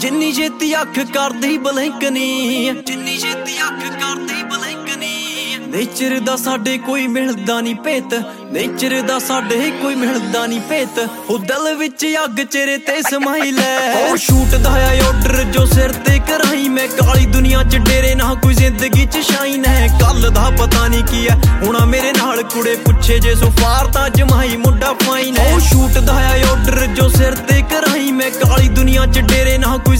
ਜਿੰਨੀ ਛੇਤੀ ਅੱਖ ਕਰਦੀ ਬਲਿੰਕ ਨੀ, ਜਿੰਨੀ ਛੇਤੀ ਅੱਖ ਕਰਦੀ ਬਲਿੰਕ ਨੀ। ਨੇਚਰ ਦਾ ਸਾਡੇ ਕੋਈ ਮਿਲਦਾ ਨੀ ਭੇਤ, ਨੇਚਰ ਦਾ ਸਾਡੇ ਕੋਈ ਮਿਲਦਾ ਨੀ ਭੇਤ। ਉਹ ਦਿਲ ਵਿੱਚ ਅੱਗ ਚਿਹਰੇ ਤੇ ਸਮਾਈ ਲੈ। ਉਹ ਸ਼ੂਟ ਦਾ ਆ ਆਰਡਰ ਜੋ ਸਿਰ ਤੇ ਕਰਾਈ ਮੈਂ। ਕਾਲੀ ਦੁਨੀਆ ਚ ਡੇਰੇ ਨਾ ਕੋਈ ਜ਼ਿੰਦਗੀ ਚ ਸ਼ਾਈਨ ਹੈ। ਕੱਲ ਦਾ ਪਤਾ ਨੀ ਕੀ ਹੈ ਹੁਣਾ ਮੇਰੇ ਨਾਲ ਕੁੜੇ ਪੁੱਛੇ ਜੇ ਸੁਫਾਰ ਤਾਂ ਜਮਾਈ ਮੁੰਡਾ ਫਾਈਨ ਹੈ। ਉਹ ਸ਼ੂਟ ਦਾ ਆ ਆਰਡਰ ਜੋ ਸਿਰ ਤੇ ਕਰਾਈ ਮੈਂ। ਕਾਲੀ ਦੁਨੀਆ ਚ ਡੇਰੇ ਨਾ ਕੋਈ